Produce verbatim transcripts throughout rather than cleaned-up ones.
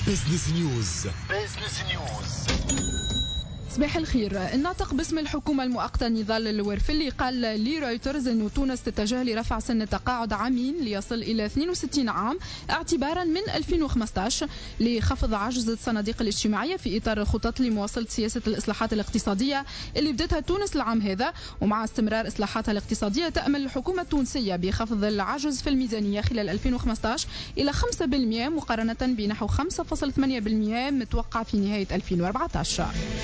بزنس نيوز. بزنس نيوز. صباح الخير. الناطق باسم الحكومة المؤقتة نضال الورفلي قال لرويترز أن تونس تتجه لرفع سن التقاعد عامين ليصل إلى اثنين وستين عام اعتبارا من ألفين وخمسة عشر لخفض عجز الصناديق الاجتماعية في إطار الخطط لمواصلة سياسة الإصلاحات الاقتصادية اللي بدأتها تونس العام هذا. ومع استمرار إصلاحاتها الاقتصادية تأمل الحكومة التونسية بخفض العجز في الميزانية خلال ألفين وخمسة عشر إلى خمسة بالمئة مقارنة بنحو خمسة فاصلة ثمانية بالمئة متوقع في نهاية ألفين وأربعة عشر.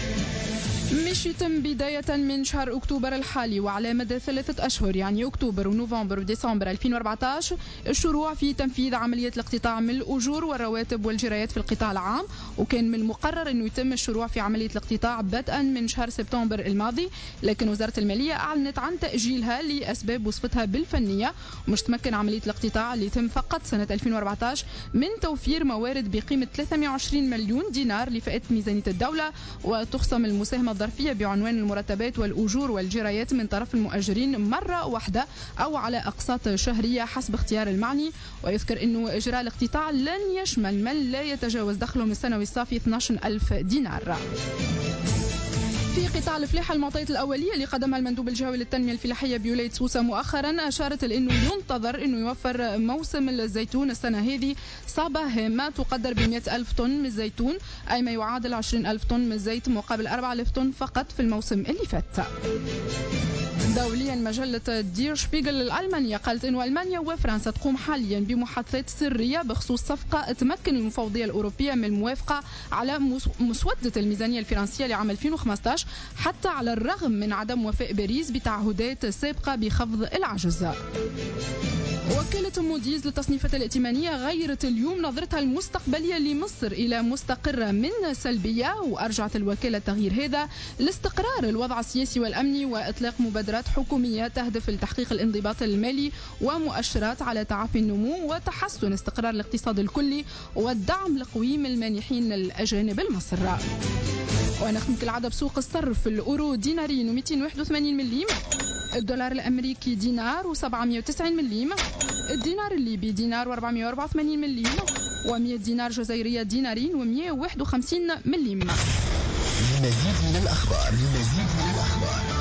مش يتم بداية من شهر أكتوبر الحالي وعلى مدى ثلاثة أشهر يعني أكتوبر ونوفمبر وديسمبر ألفين وأربعة عشر الشروع في تنفيذ عملية الاقتطاع من الأجور والرواتب والجرايات في القطاع العام. وكان من المقرر أنه يتم الشروع في عملية الاقتطاع بدءا من شهر سبتمبر الماضي، لكن وزارة المالية أعلنت عن تأجيلها لأسباب وصفتها بالفنية. ومش تمكن عملية الاقتطاع اللي يتم فقط سنة ألفين وأربعة عشر من توفير موارد بقيمة ثلاثمئة وعشرين مليون دينار لفئة ميزانية الدولة، وتخصم المساهمة الظرفية بعنوان المرتبات والأجور والجرايات من طرف المؤجرين مرة واحدة أو على أقساط شهرية حسب اختيار المعني. ويذكر أنه إجراء الاقتطاع لن يشمل من لا يتجاوز دخلهم السنوي الصافي اثني عشر ألف دينار. في قطاع الفلاحة المعطيات الأولية اللي قدمها المندوب الجهوي للتنمية الفلاحية بولاية سوسة مؤخرا أشارت لأنه ينتظر أنه يوفر موسم الزيتون السنة هذه صابة هامة تقدر بمئة ألف طن من الزيتون، أي ما يعادل عشرين ألف طن من الزيت مقابل أربعة آلاف طن فقط في الموسم اللي فات. دوليا مجلة دير شبيغل الألمانية قالت أن ألمانيا وفرنسا تقوم حاليا بمحادثات سرية بخصوص صفقة تمكن المفوضية الأوروبية من الموافقة على مسودة الميزانية الفرنسية لعام ألفين وخمسة عشر حتى على الرغم من عدم وفاء باريس بتعهدات سابقة بخفض العجز. وكالة موديز للتصنيفات الائتمانية غيرت اليوم نظرتها المستقبلية لمصر إلى مستقرة من سلبية، وأرجعت الوكالة تغيير هذا لاستقرار الوضع السياسي والأمني وإطلاق مبادرات حكومية تهدف لتحقيق الانضباط المالي ومؤشرات على تعافي النمو وتحسن استقرار الاقتصاد الكلي والدعم لقويم المانحين الأجانب لمصر. ونختم كالعادة بسوق الصرف. الأورو دينارين ومئتين وواحد وثمانين مليم، الدولار الأمريكي دينار وسبعمئة وتسعين مليم، الدينار الليبي دينار وأربعمئة وأربعة وثمانين مليم، ومئة دينار جزائرية دينارين ومئة وواحد وخمسين مليم. لمزيد من الأخبار لمزيد من الأخبار